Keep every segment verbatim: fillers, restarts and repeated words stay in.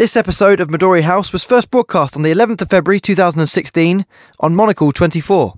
This episode of Midori House was first broadcast on the eleventh of February two thousand sixteen on Monocle twenty-four.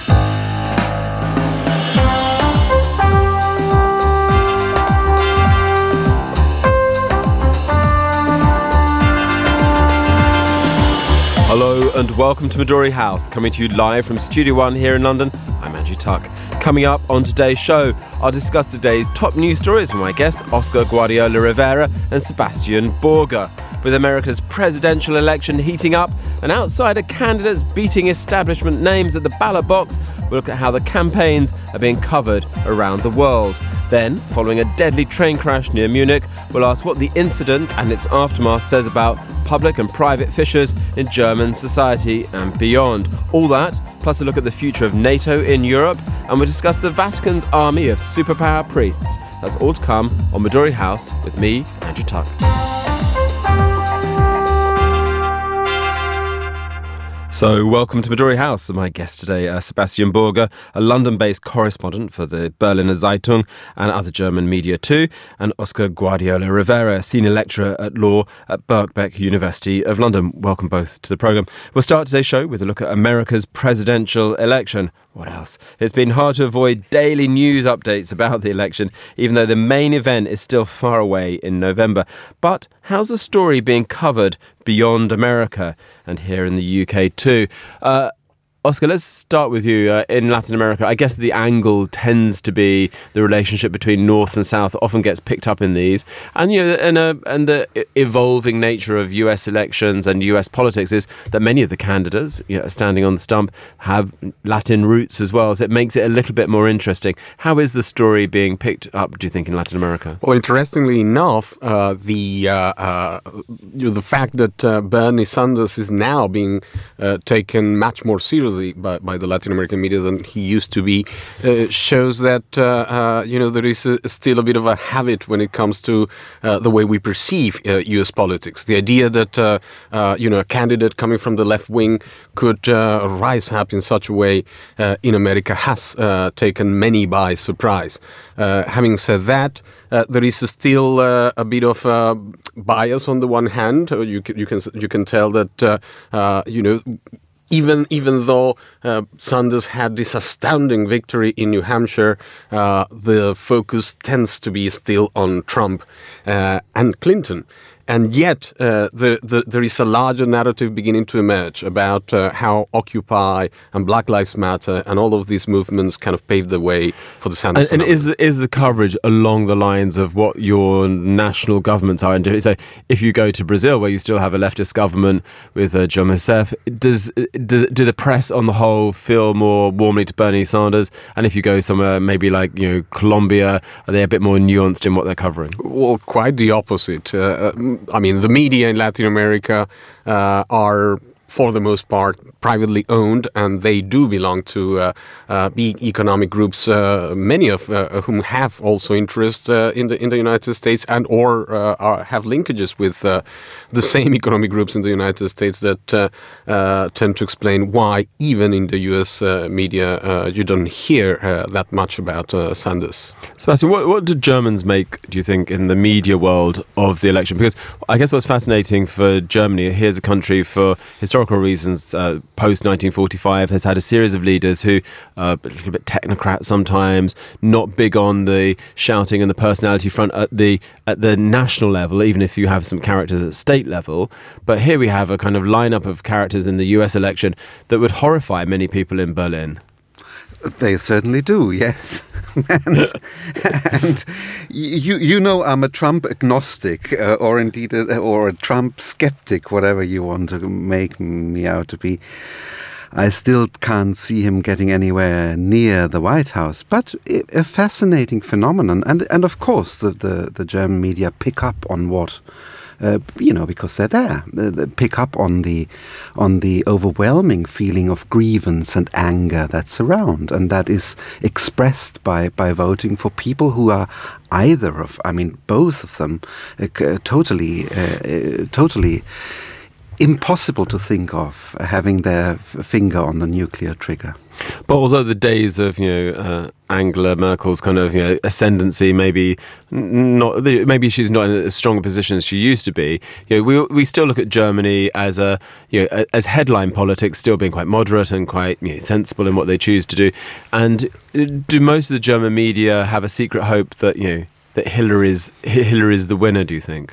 Hello and welcome to Midori House, coming to you live from Studio One here in London. I'm Andrew Tuck. Coming up on today's show, I'll discuss today's top news stories with my guests Oscar Guardiola Rivera and Sebastian Borger. With America's presidential election heating up and outsider candidates beating establishment names at the ballot box, we'll look at how the campaigns are being covered around the world. Then, following a deadly train crash near Munich, we'll ask what the incident and its aftermath says about public and private fissures in German society and beyond. All that, plus a look at the future of NATO in Europe, and we'll discuss the Vatican's army of superpower priests. That's all to come on Midori House with me, Andrew Tuck. So, welcome to Midori House. My guest today, uh, Sebastian Borger, a London-based correspondent for the Berliner Zeitung and other German media too, and Oscar Guardiola Rivera, a senior lecturer at law at Birkbeck University of London. Welcome both to the programme. We'll start today's show with a look at America's presidential election. What else? It's been hard to avoid daily news updates about the election, even though the main event is still far away in November. But how's the story being covered beyond America and here in the U K too? Uh, Oscar, let's start with you. Uh, in Latin America, I guess the angle tends to be the relationship between North and South often gets picked up in these. And you know, and, uh, and the evolving nature of U S elections and U S politics is that many of the candidates you know, standing on the stump have Latin roots as well. So it makes it a little bit more interesting. How is the story being picked up, do you think, in Latin America? Well, interestingly enough, uh, the uh, uh, you know, the fact that uh, Bernie Sanders is now being uh, taken much more seriously By, by the Latin American media than he used to be, uh, shows that uh, uh, you know there is a, still a bit of a habit when it comes to uh, the way we perceive uh, U S politics. The idea that uh, uh, you know a candidate coming from the left wing could uh, rise up in such a way uh, in America has uh, taken many by surprise. Uh, having said that, uh, there is still uh, a bit of uh, bias on the one hand. You can you can you can tell that uh, uh, you know. Even even though uh, Sanders had this astounding victory in New Hampshire, uh, the focus tends to be still on Trump uh, and Clinton. And yet, uh, the, the, there is a larger narrative beginning to emerge about uh, how Occupy and Black Lives Matter and all of these movements kind of paved the way for the Sanders And, and is is the coverage along the lines of what your national governments are doing? So, if you go to Brazil, where you still have a leftist government with uh, Dilma Rousseff, does do, do the press on the whole feel more warmly to Bernie Sanders? And if you go somewhere maybe like you know Colombia, are they a bit more nuanced in what they're covering? Well, quite the opposite. Uh, I mean, the media in Latin America uh, are, for the most part, privately owned, and they do belong to uh, uh, big economic groups, uh, many of uh, whom have also interest uh, in the in the United States and or uh, are, have linkages with uh, the same economic groups in the United States that uh, uh, tend to explain why, even in the U S uh, media, uh, you don't hear uh, that much about uh, Sanders. Sebastian, what, what do Germans make, do you think, in the media world of the election? Because I guess what's fascinating for Germany, here's a country for historical reasons, uh, post nineteen forty-five, has had a series of leaders who are a little bit technocrat sometimes, not big on the shouting and the personality front at the at the national level, even if you have some characters at state level. But here we have a kind of lineup of characters in the U S election that would horrify many people in Berlin. They certainly do, yes. and, and you you know I'm a Trump agnostic, uh, or indeed a, or a Trump skeptic, whatever you want to make me out to be. I still can't see him getting anywhere near the White House, but a fascinating phenomenon. And and of course the, the, the German media pick up on what Uh, you know, because they're there. They, they pick up on the on the overwhelming feeling of grievance and anger that's around, and that is expressed by, by voting for people who are either of, I mean, both of them, uh, totally, uh, uh, totally impossible to think of having their f- finger on the nuclear trigger. But although the days of, you know, uh, Angela Merkel's kind of, you know, ascendancy, maybe not, maybe she's not in as strong a position as she used to be. You know, we we still look at Germany as a, you know, as headline politics, still being quite moderate and quite, you know, sensible in what they choose to do. And do most of the German media have a secret hope that, you know, that Hillary's Hillary's the winner? Do you think?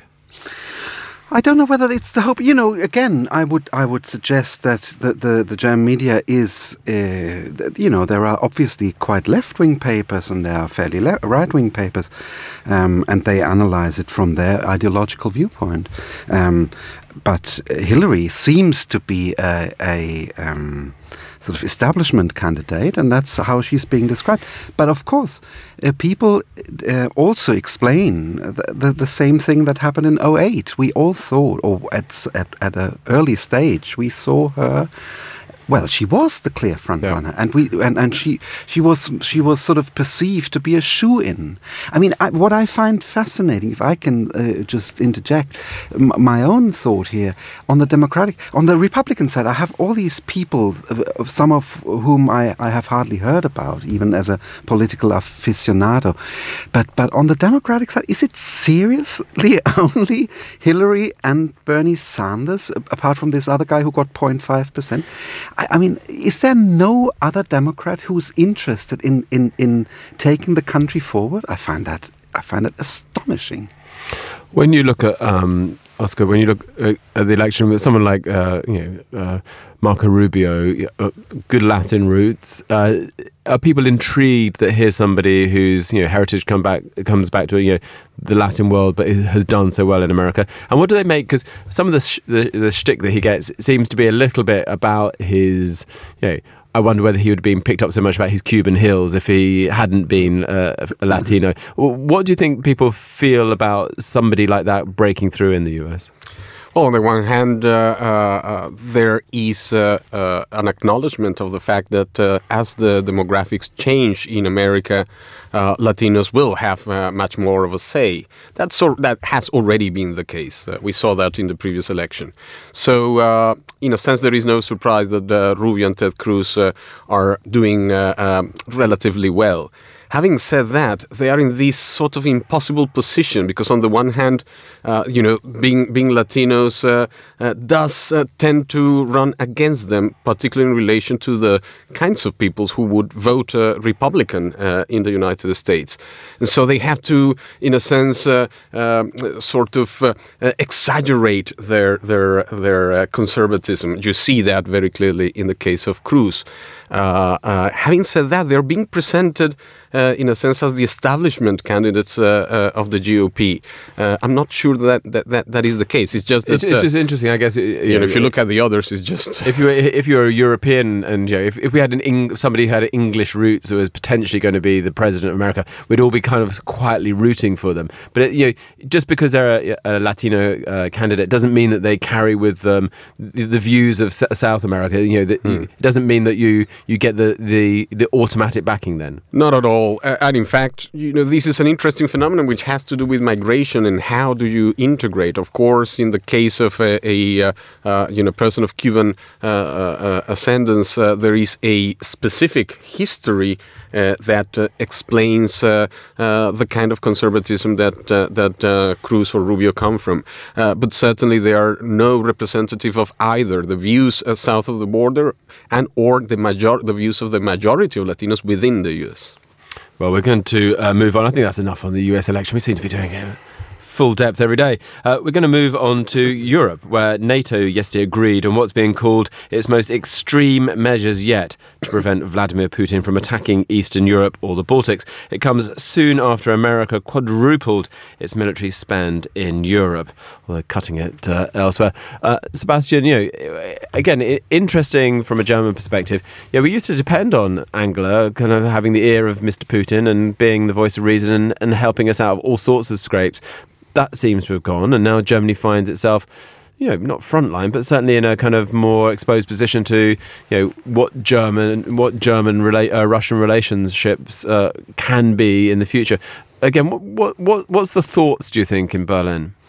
I don't know whether it's the hope. You know, again, I would I would suggest that the the, the German media is, uh, you know, there are obviously quite left-wing papers and there are fairly le- right-wing papers, um, and they analyze it from their ideological viewpoint. Um, but Hillary seems to be a, a um, sort of establishment candidate, and that's how she's being described. But of course, uh, people uh, also explain the, the, the same thing that happened in oh eight. We all thought, or at at, at an early stage, we saw her. Well, she was the clear front yeah. runner, and we and, and she she was she was sort of perceived to be a shoe-in. I mean, I, what I find fascinating, if I can uh, just interject m- my own thought here on the Democratic, on the Republican side, I have all these people, uh, some of whom I, I have hardly heard about, even as a political aficionado. But but on the Democratic side, is it seriously only Hillary and Bernie Sanders, apart from this other guy who got zero point five percent? I mean, is there no other Democrat who's interested in, in, in taking the country forward? I find that I find that astonishing. When you look at um, Oscar, when you look at, at the election with someone like uh, you know uh, Marco Rubio, uh, good Latin roots, uh, are people intrigued that here's somebody whose, you know, heritage come back comes back to, you know, the Latin world, but has done so well in America? And what do they make? Because some of the, sh- the the shtick that he gets seems to be a little bit about his, you know, I wonder whether he would have been picked up so much about his Cuban hills if he hadn't been uh, a Latino. What do you think people feel about somebody like that breaking through in the U S? Well, on the one hand, uh, uh, uh, there is uh, uh, an acknowledgement of the fact that uh, as the demographics change in America, uh, Latinos will have uh, much more of a say. That's so, that has already been the case. Uh, we saw that in the previous election. So, uh, in a sense, there is no surprise that uh, Rubio and Ted Cruz uh, are doing uh, um, relatively well. Having said that, they are in this sort of impossible position because, on the one hand, uh, you know, being being Latinos uh, uh, does uh, tend to run against them, particularly in relation to the kinds of peoples who would vote uh, Republican uh, in the United States. And so they have to, in a sense, uh, uh, sort of uh, uh, exaggerate their their their uh, conservatism. You see that very clearly in the case of Cruz. Uh, uh, having said that, they're being presented uh, in a sense as the establishment candidates uh, uh, of the G O P. Uh, I'm not sure that that, that that is the case. It's just that, it's, it's uh, just interesting, I guess. You, you know, if you look at the others, it's just if you if you're a European and, you know, if if we had an Eng, somebody who had English roots who was potentially going to be the president of America, we'd all be kind of quietly rooting for them. But it, you know, just because they're a, a Latino uh, candidate doesn't mean that they carry with them the, the views of S- South America. You know, that hmm. it doesn't mean that you. You get the, the, the automatic backing then? Not at all. Uh, and in fact, you know, this is an interesting phenomenon which has to do with migration and how do you integrate. Of course, in the case of a, a uh, uh, you know person of Cuban uh, uh, ascendance, uh, there is a specific history Uh, that uh, explains uh, uh, the kind of conservatism that uh, that uh, Cruz or Rubio come from. Uh, but certainly they are no representative of either the views uh, south of the border and or the major the views of the majority of Latinos within the U S. Well, we're going to uh, move on. I think that's enough on the U S election. We seem to be doing it full depth every day. Uh, we're going to move on to Europe, where NATO yesterday agreed on what's being called its most extreme measures yet to prevent Vladimir Putin from attacking Eastern Europe or the Baltics. It comes soon after America quadrupled its military spend in Europe. Well, they're cutting it uh, elsewhere. Uh, Sebastian, you know, again, interesting from a German perspective. Yeah, we used to depend on Angela kind of having the ear of Mister Putin and being the voice of reason and, and helping us out of all sorts of scrapes. That seems to have gone, and now Germany finds itself, you know, not frontline, but certainly in a kind of more exposed position to, you know, what German, what German rela- uh, Russian relationships uh, can be in the future. Again, what, what, what, what's the thoughts, do you think, in Berlin?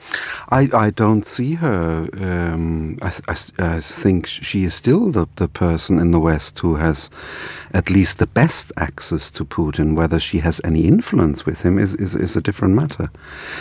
I, I don't see her. Um, I, I, I think she is still the, the person in the West who has at least the best access to Putin. Whether she has any influence with him is, is, is a different matter.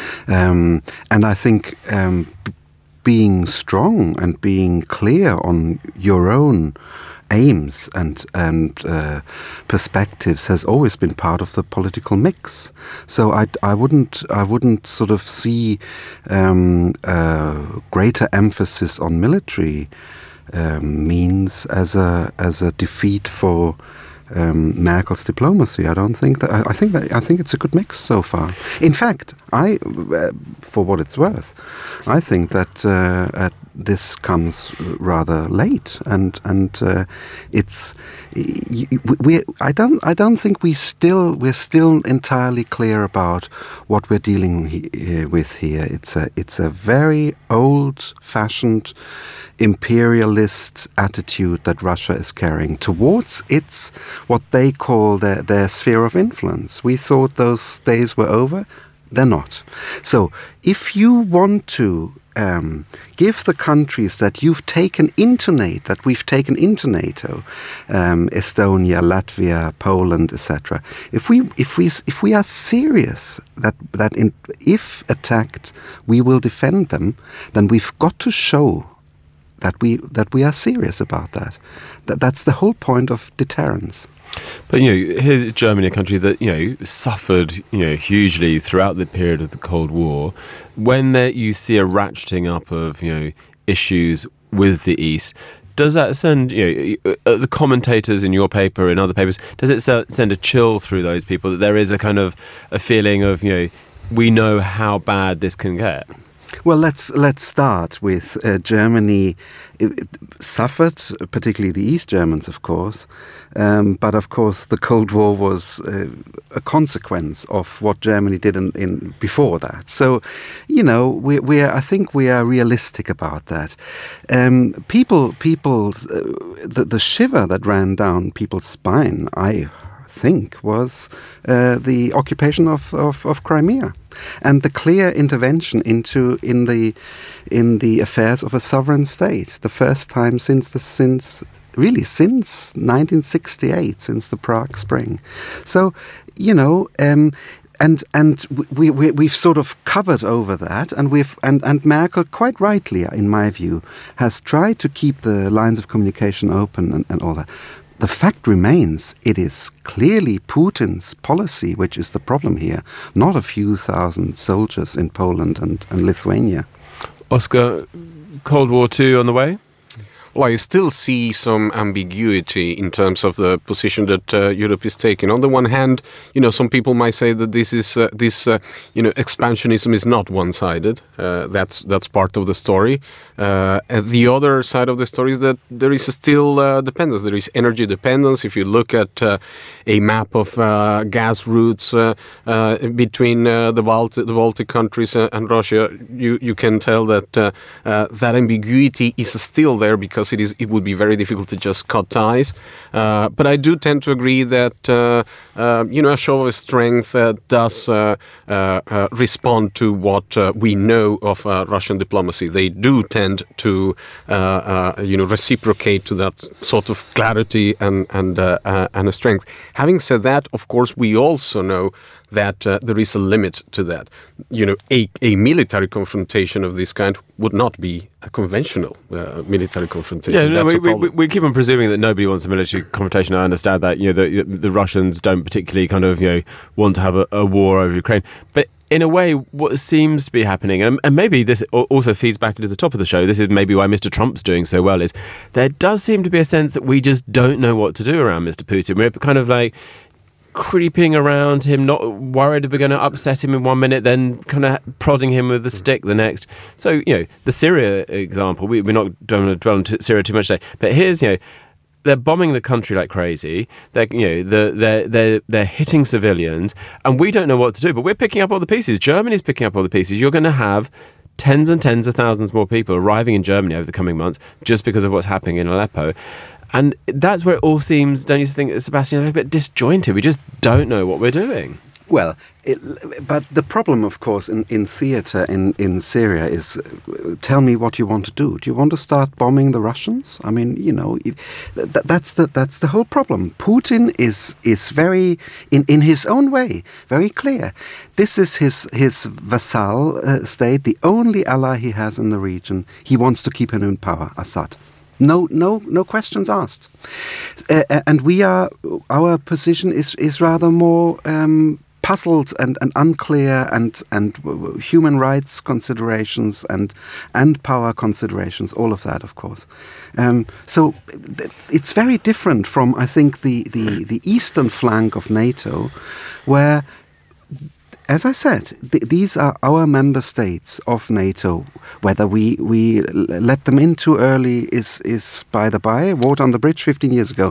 Um, and I think um, b- being strong and being clear on your own aims and and uh, perspectives has always been part of the political mix. So I, I wouldn't I wouldn't sort of see um, uh, greater emphasis on military um, means as a as a defeat for um, Merkel's diplomacy. I don't think that. I, I think that I think it's a good mix so far. In fact, I, uh, for what it's worth, I think that uh, at this comes rather late, and and uh, it's we. I don't. I don't think we still we're still entirely clear about what we're dealing he, uh, with here. It's a it's a very old-fashioned imperialist attitude that Russia is carrying towards its what they call their their sphere of influence. We thought those days were over. They're not. So if you want to um, give the countries that you've taken into NATO, that we've taken into NATO, um, Estonia, Latvia, Poland, et cetera. If we if we if we are serious that that in, if attacked we will defend them, then we've got to show that we that we are serious about that. That that's the whole point of deterrence. But, you know, here's Germany, a country that, you know, suffered, you know, hugely throughout the period of the Cold War. When there, you see a ratcheting up of, you know, issues with the East, does that send, you know, uh, the commentators in your paper, in other papers, does it send a chill through those people that there is a kind of a feeling of, you know, we know how bad this can get? Well, let's let's start with uh, Germany. It, it suffered, particularly the East Germans, of course. Um, but of course, the Cold War was uh, a consequence of what Germany did in, in before that. So, you know, we we are, I think we are realistic about that. Um, people, people, uh, the the shiver that ran down people's spine, I think, was uh, the occupation of, of, of Crimea. And the clear intervention into in the in the affairs of a sovereign state, the first time since the since really since nineteen sixty-eight, since the Prague Spring. So, you know, um, and and we, we we've sort of covered over that, and we've and, and Merkel, quite rightly, in my view, has tried to keep the lines of communication open and, and all that. The fact remains, it is clearly Putin's policy which is the problem here, not a few thousand soldiers in Poland and, and Lithuania. Oscar, Cold War Two on the way? Well, I still see some ambiguity in terms of the position that uh, Europe is taking. On the one hand, you know, some people might say that this is uh, this, uh, you know, expansionism is not one-sided. Uh, that's that's part of the story. Uh, and the other side of the story is that there is still uh, dependence. There is energy dependence. If you look at uh, a map of uh, gas routes uh, uh, between uh, the Baltic, the Baltic countries uh, and Russia, you you can tell that uh, uh, that ambiguity is still there because it is it would be very difficult to just cut ties. Uh, but I do tend to agree that uh, uh, you know, a show of strength uh, does uh, uh, uh, respond to what uh, we know of uh, Russian diplomacy. They do tend to uh, uh, you know, reciprocate to that sort of clarity and and uh, uh, and a strength. Having said that, of course, we also know that uh, there is a limit to that. You know, a, a military confrontation of this kind would not be a conventional uh, military confrontation. Yeah, no, That's we, a we, we keep on presuming that nobody wants a military confrontation. I understand that. You know, the, the Russians don't particularly kind of, you know, want to have a, a war over Ukraine. But in a way, what seems to be happening, and, and maybe this also feeds back into the top of the show, this is maybe why Mister Trump's doing so well, is there does seem to be a sense that we just don't know what to do around Mister Putin. We're kind of like creeping around him, not worried we're going to upset him in one minute, then kind of prodding him with the stick the next. So, you know, the Syria example, we, we're not going to dwell on Syria too much today, but here's, you know, they're bombing the country like crazy. They're, you know, the, they're, they're, they're hitting civilians, and we don't know what to do, but we're picking up all the pieces. Germany's picking up all the pieces. You're going to have tens and tens of thousands more people arriving in Germany over the coming months just because of what's happening in Aleppo. And that's where it all seems, don't you think, Sebastian, a bit disjointed? We just don't know what we're doing. Well, it, but the problem, of course, in, in theater in, in Syria is, uh, tell me what you want to do. Do you want to start bombing the Russians? I mean, you know, it, th- that's the that's the whole problem. Putin is is very, in, in his own way, very clear. This is his his vassal uh, state, the only ally he has in the region. He wants to keep him in power, Assad. No, no, no questions asked. Uh, and we are, our position is is rather more. Um, puzzled and, and unclear and and human rights considerations and and power considerations, all of that, of course. Um, so th- it's very different from, I think, the, the, the eastern flank of NATO, where, as I said, th- these are our member states of NATO. Whether we, we let them in too early is, is by the by. Vote on the bridge fifteen years ago.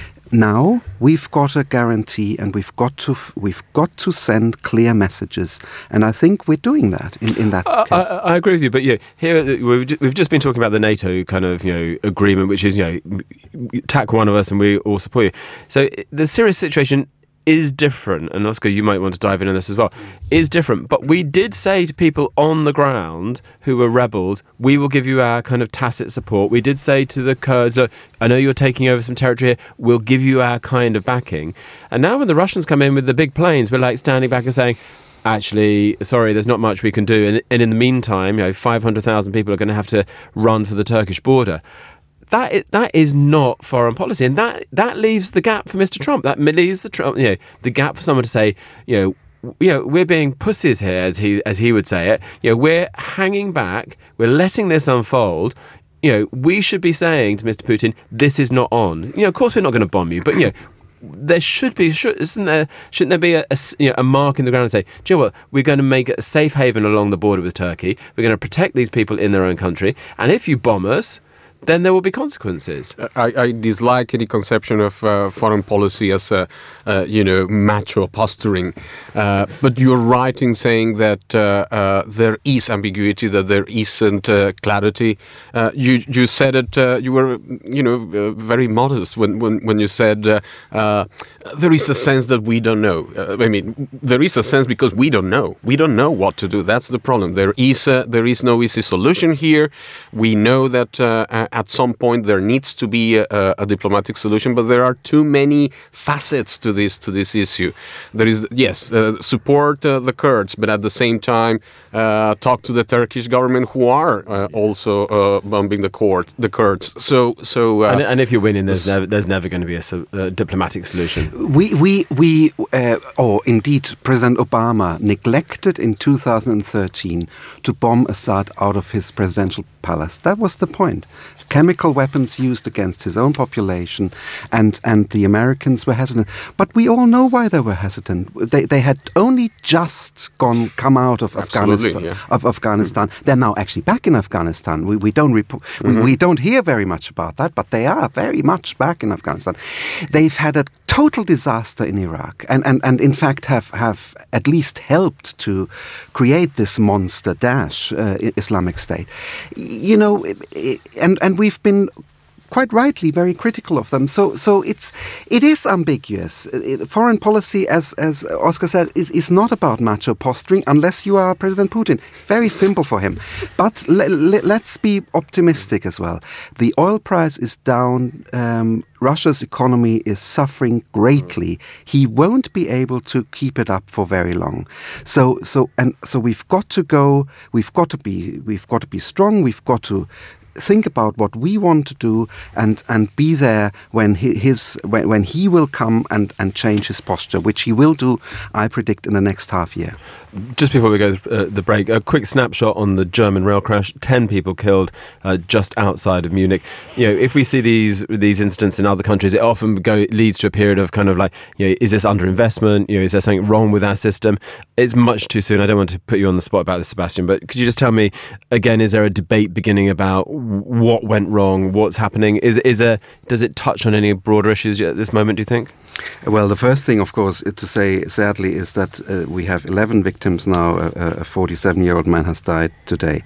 Now we've got a guarantee, and we've got to f- we've got to send clear messages, and I think we're doing that in, in that I, case. I, I agree with you, but yeah, here we've ju- we've just been talking about the NATO kind of you know agreement, which is you know attack one of us and we all support you. So the Syria situation is different, and Oscar, you might want to dive in on this as well, is different. But we did say to people on the ground who were rebels, we will give you our kind of tacit support. We did say to the Kurds, look, I know you're taking over some territory here, we'll give you our kind of backing. And now when the Russians come in with the big planes, we're like standing back and saying, actually, sorry, there's not much we can do. And, and in the meantime, you know, five hundred thousand people are going to have to run for the Turkish border. That is, that is not foreign policy, and that that leaves the gap for Mister Trump. That leaves the Trump, you know, the gap for someone to say, you know, you know, we're being pussies here, as he as he would say it. You know, we're hanging back, we're letting this unfold. You know, we should be saying to Mister Putin, this is not on. You know, of course we're not going to bomb you, but you know, there should be, should, isn't there? Shouldn't there be a, a, you know, a mark in the ground and say, do you know what? We're going to make a safe haven along the border with Turkey. We're going to protect these people in their own country, and if you bomb us, then there will be consequences. I, I dislike any conception of uh, foreign policy as a, uh, you know, macho posturing. Uh, but you're right in saying that uh, uh, there is ambiguity, that there isn't uh, clarity. Uh, you you said it. Uh, you were, you know, uh, very modest when when when you said uh, uh, there is a sense that we don't know. Uh, I mean, there is a sense because we don't know. We don't know what to do. That's the problem. There is a, there is no easy solution here. We know that. Uh, At some point, there needs to be a, a diplomatic solution, but there are too many facets to this to this issue. There is, yes, uh, support uh, the Kurds, but at the same time, uh, talk to the Turkish government, who are uh, also uh, bombing the court, the Kurds. So, so, uh, and, and if you're winning, there's never, there's never going to be a, a diplomatic solution. We we we, uh, or indeed, President Obama neglected in two thousand thirteen to bomb Assad out of his presidential palace. That was the point. Chemical weapons used against his own population, and, and the Americans were hesitant. But we all know why they were hesitant. They they had only just gone come out of Absolutely, Afghanistan. Yeah. Of Afghanistan, they're now actually back in Afghanistan. We we don't report, Mm-hmm. we, we don't hear very much about that, but they are very much back in Afghanistan. They've had a total disaster in Iraq, and and, and in fact have have at least helped to create this monster Daesh, uh, Islamic State. You know, it, it, and and we've been quite rightly very critical of them. So so it's it is ambiguous. It, foreign policy, as as Oscar said, is, is not about macho posturing unless you are President Putin. Very simple for him. But le, le, let's be optimistic as well. The oil price is down. Um, Russia's economy is suffering greatly. He won't be able to keep it up for very long. So so and so we've got to go. We've got to be. We've got to be strong. We've got to think about what we want to do and, and be there when he, his when, when he will come and, and change his posture, which he will do, I predict, in the next half year. Just before we go to uh, the break, a quick snapshot on the German rail crash. Ten people killed uh, just outside of Munich. You know, if we see these these incidents in other countries, it often go leads to a period of kind of like, you know, is this underinvestment? You know, is there something wrong with our system? It's much too soon. I don't want to put you on the spot about this, Sebastian, but could you just tell me again? Is there a debate beginning about what went wrong? What's happening? Is is a does it touch on any broader issues at this moment, do you think? Well, the first thing, of course, to say, sadly, is that uh, we have eleven victims now. A forty-seven-year-old man has died today.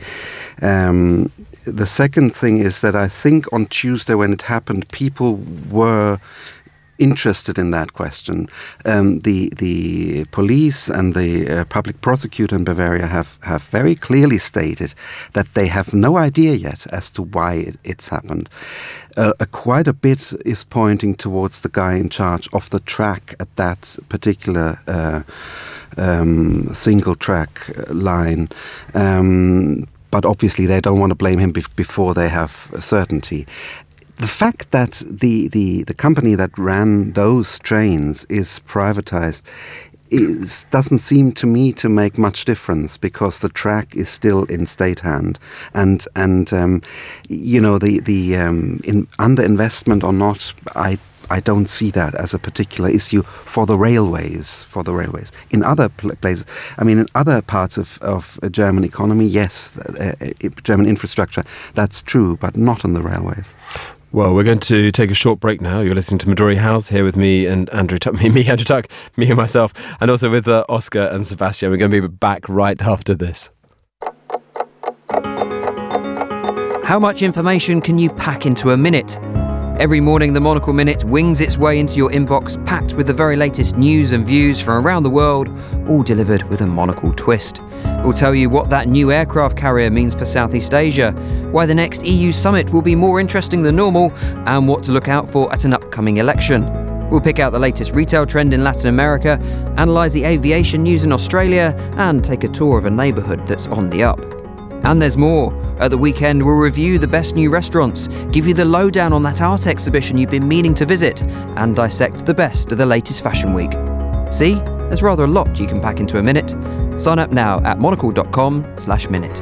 Um, the second thing is that I think on Tuesday when it happened, people were interested in that question. Um, the the police and the uh, public prosecutor in Bavaria have, have very clearly stated that they have no idea yet as to why it, it's happened. Uh, uh, quite a bit is pointing towards the guy in charge of the track at that particular uh, um, single track line. Um, but obviously they don't want to blame him bef- before they have certainty. The fact that the, the, the company that ran those trains is privatized is, doesn't seem to me to make much difference, because the track is still in state hand, and and um, you know the the um, in underinvestment or not, I. I don't see that as a particular issue for the railways. For the railways, in other pl- places, I mean, in other parts of of a German economy, yes, uh, uh, German infrastructure, that's true, but not on the railways. Well, we're going to take a short break now. You're listening to Midori House here with me and Andrew Tuck, me, me, Andrew Tuck, me and myself, and also with uh, Oscar and Sebastian. We're going to be back right after this. How much information can you pack into a minute? Every morning, the Monocle Minute wings its way into your inbox, packed with the very latest news and views from around the world, all delivered with a monocle twist. We'll tell you what that new aircraft carrier means for Southeast Asia, why the next E U summit will be more interesting than normal, and what to look out for at an upcoming election. We'll pick out the latest retail trend in Latin America, analyse the aviation news in Australia, and take a tour of a neighbourhood that's on the up. And there's more. At the weekend, we'll review the best new restaurants, give you the lowdown on that art exhibition you've been meaning to visit, and dissect the best of the latest fashion week. See? There's rather a lot you can pack into a minute. Sign up now at monocle.com slash minute.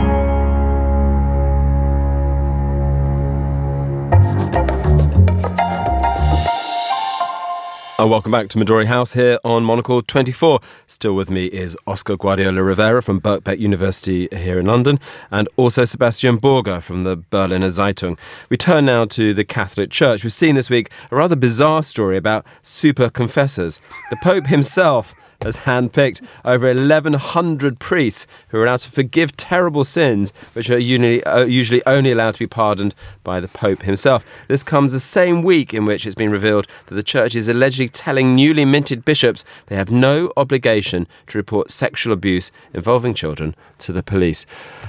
And welcome back to Midori House here on Monocle twenty-four. Still with me is Oscar Guardiola Rivera from Birkbeck University here in London, and also Sebastian Borger from the Berliner Zeitung. We turn now to the Catholic Church. We've seen this week a rather bizarre story about super confessors. The Pope himself has handpicked over eleven hundred priests who are allowed to forgive terrible sins, which are usually, uh, usually only allowed to be pardoned by the Pope himself. This comes the same week in which it's been revealed that the Church is allegedly telling newly minted bishops they have no obligation to report sexual abuse involving children to the police.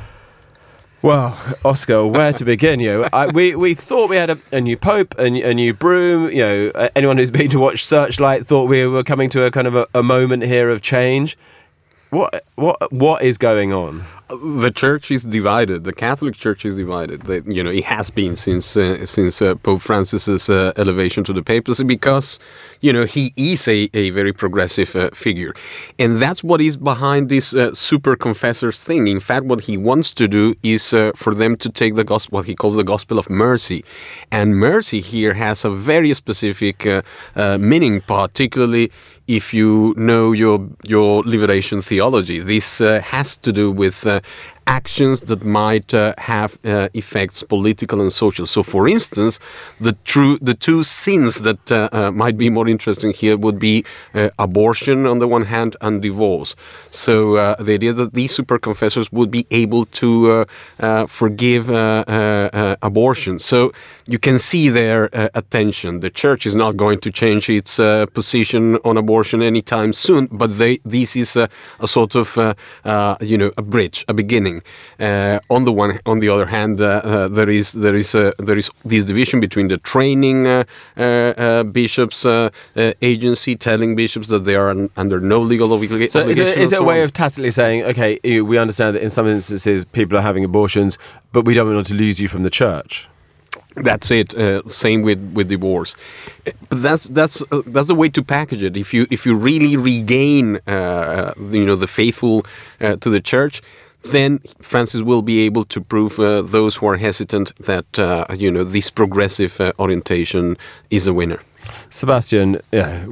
Well, Oscar, where to begin? You know, I, we we thought we had a, a new pope, a, a new broom. You know, anyone who's been to watch Searchlight thought we were coming to a kind of a, a moment here of change. What what what is going on? The church is divided. The Catholic Church is divided. They, you know, it has been since uh, since uh, Pope Francis's uh, elevation to the papacy, because, you know, he is a, a very progressive uh, figure, and that's what is behind this uh, super confessors thing. In fact, what he wants to do is uh, for them to take the gospel, what he calls the gospel of mercy, and mercy here has a very specific uh, uh, meaning, particularly if you know your your liberation theology. This uh, has to do with uh, actions that might uh, have uh, effects political and social. So, for instance, the true the two sins that uh, uh, might be more interesting here would be uh, abortion on the one hand and divorce. So uh, the idea that these super confessors would be able to uh, uh, forgive uh, uh, uh, abortion. So you can see their uh, attention. The church is not going to change its uh, position on abortion anytime soon, but they, this is a, a sort of uh, uh, you know a bridge, a beginning. Uh, on the one, on the other hand, uh, uh, there is there is uh, there is this division between the training uh, uh, uh, bishops uh, uh, agency telling bishops that they are un- under no legal obliga- so obligation. Is it, is it so a way on. of tacitly saying, okay, we understand that in some instances people are having abortions, but we don't want to lose you from the church? That's it. Uh, same with, with divorce, but that's that's uh, that's the way to package it. If you if you really regain, uh, you know, the faithful uh, to the church, then Francis will be able to prove uh, those who are hesitant that uh, you know this progressive uh, orientation is a winner. Sebastian, yeah,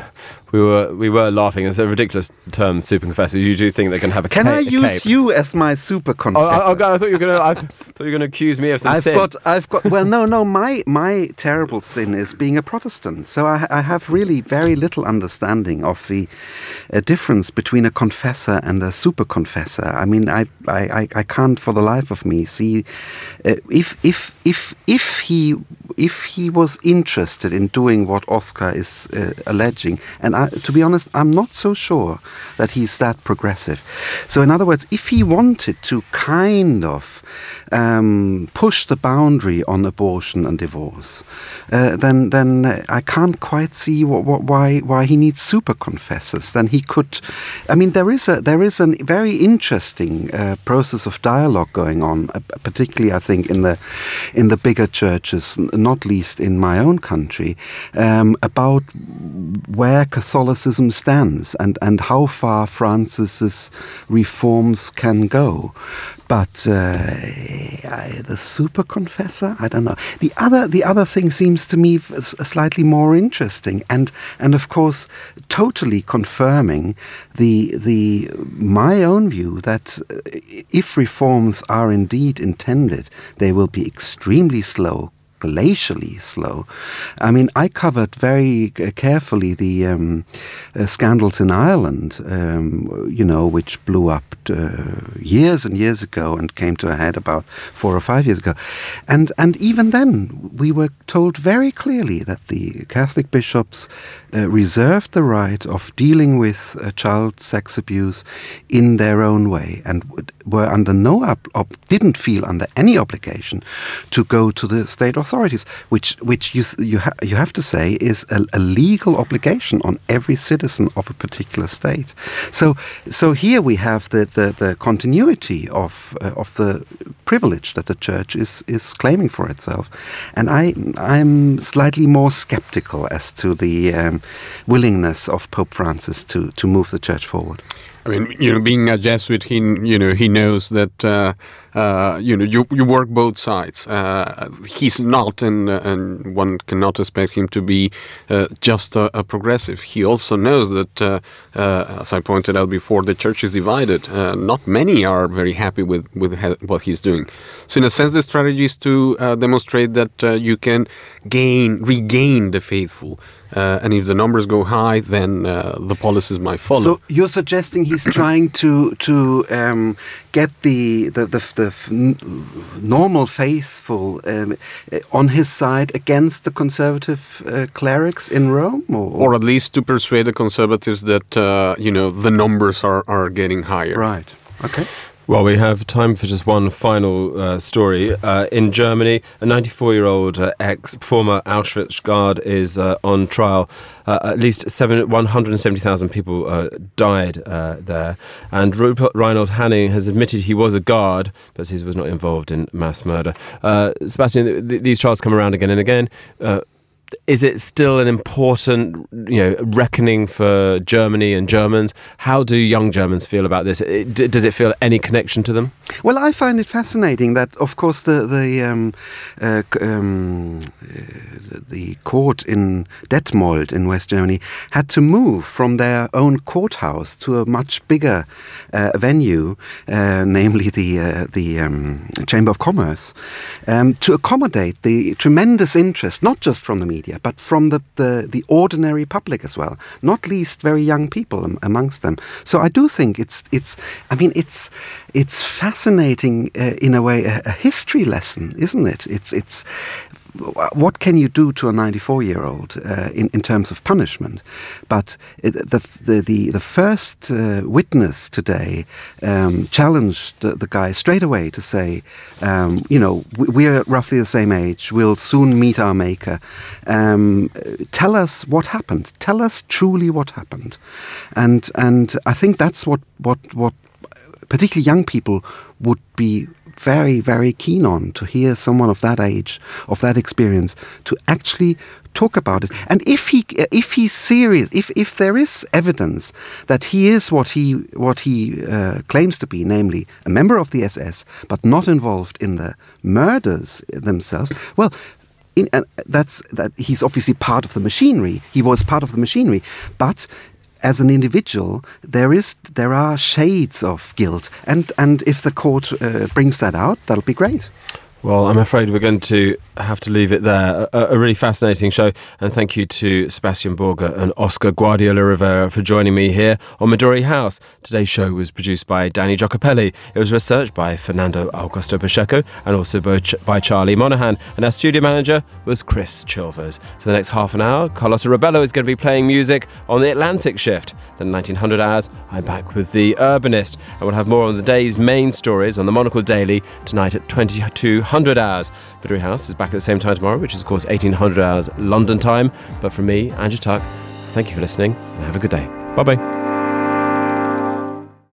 we were we were laughing. It's a ridiculous term, super confessor. You do think they can have a Can ca- I a use cape. you as my super confessor? Oh, I, I thought you were going to. I th- thought you were going to accuse me of some I've sin. got, I've got. Well, no, no. My my terrible sin is being a Protestant. So I, I have really very little understanding of the uh, difference between a confessor and a super confessor. I mean, I, I, I can't for the life of me see uh, if if if if he if he was interested in doing what Oscar is uh, alleging, and I, to be honest, I'm not so sure that he's that progressive. So in other words, if he wanted to kind of um, push the boundary on abortion and divorce, uh, then then I can't quite see what, what, why why he needs super confessors. Then he could, I mean, there is a there is a very interesting uh, process of dialogue going on, uh, particularly I think in the in the bigger churches, not least in my own country, um, about where Catholicism stands and and how far Francis's reforms can go. But uh, I, the super confessor, I don't know. The other, the other thing seems to me f- slightly more interesting, and and of course, totally confirming the the my own view that if reforms are indeed intended, they will be extremely slow. Glacially slow. I mean, I covered very uh, carefully the um, uh, scandals in Ireland, um, you know, which blew up uh, years and years ago and came to a head about four or five years ago. And and even then, we were told very clearly that the Catholic bishops uh, reserved the right of dealing with uh, child sex abuse in their own way, and would, were under no ob- ob- didn't feel under any obligation to go to the state authorities, which which you you, ha- you have to say is a, a legal obligation on every citizen of a particular state. So so here we have the the, the continuity of uh, of the privilege that the Church is is claiming for itself, and I I'm slightly more skeptical as to the um, willingness of Pope Francis to to move the Church forward. I mean, you know, being a Jesuit, he, you know, he knows that, uh, uh, you know, you, you work both sides. Uh, he's not, and, uh, and one cannot expect him to be uh, just a, a progressive. He also knows that, uh, uh, as I pointed out before, the Church is divided. Uh, not many are very happy with, with ha- what he's doing. So in a sense, the strategy is to uh, demonstrate that uh, you can gain, regain the faithful. Uh, and if the numbers go high, then uh, the policies might follow. So you're suggesting he's trying to to um, get the the, the, the f- normal faithful um, on his side against the conservative uh, clerics in Rome, or? or at least to persuade the conservatives that uh, you know the numbers are, are getting higher. Right. Okay. Well, we have time for just one final uh, story. Uh, in Germany, a ninety-four-year-old uh, ex-former Auschwitz guard is uh, on trial. Uh, at least seven, one hundred seventy thousand people uh, died uh, there. And Rupert Reinhold Hanning has admitted he was a guard, but he was not involved in mass murder. Uh, Sebastian, th- th- these trials come around again and again. Uh, Is it still an important, you know, reckoning for Germany and Germans? How do young Germans feel about this? It, d- does it feel any connection to them? Well, I find it fascinating that, of course, the the um, uh, um, uh, the court in Detmold in West Germany had to move from their own courthouse to a much bigger uh, venue, uh, namely the uh, the um, Chamber of Commerce, um, to accommodate the tremendous interest, not just from the media, but from the, the, the ordinary public as well, not least very young people am, amongst them. So I do think it's it's I mean it's it's fascinating uh, in a way, a, a history lesson, isn't it? It's it's what can you do to a ninety-four-year-old uh, in in terms of punishment? But the the the, the first uh, witness today um, challenged the, the guy straight away to say, um, you know, we, we're roughly the same age. We'll soon meet our maker. Um, tell us what happened. Tell us truly what happened. And and I think that's what what what particularly young people would be very, very keen on, to hear someone of that age, of that experience, to actually talk about it. And if he, if he's serious, if if there is evidence that he is what he what he uh, claims to be, namely a member of the S S, but not involved in the murders themselves, well. In, uh, that's that he's obviously part of the machinery. He was part of the machinery, but as an individual, there is there are shades of guilt, and and if the court uh, brings that out, that'll be great. Well, I'm afraid we're going to have to leave it there. A, a really fascinating show. And thank you to Sebastian Borger and Oscar Guardiola Rivera for joining me here on Midori House. Today's show was produced by Danny Giacopelli. It was researched by Fernando Augusto Pacheco and also by, Ch- by Charlie Monahan. And our studio manager was Chris Chilvers. For the next half an hour, Carlotta Rebello is going to be playing music on the Atlantic Shift. Then nineteen hundred hours, I'm back with The Urbanist. And we'll have more on the day's main stories on the Monocle Daily tonight at twenty-two hundred hours. Midori House is back at the same time tomorrow, which is of course eighteen hundred hours London time. But from me, Andrew Tuck, thank you for listening and have a good day. Bye bye.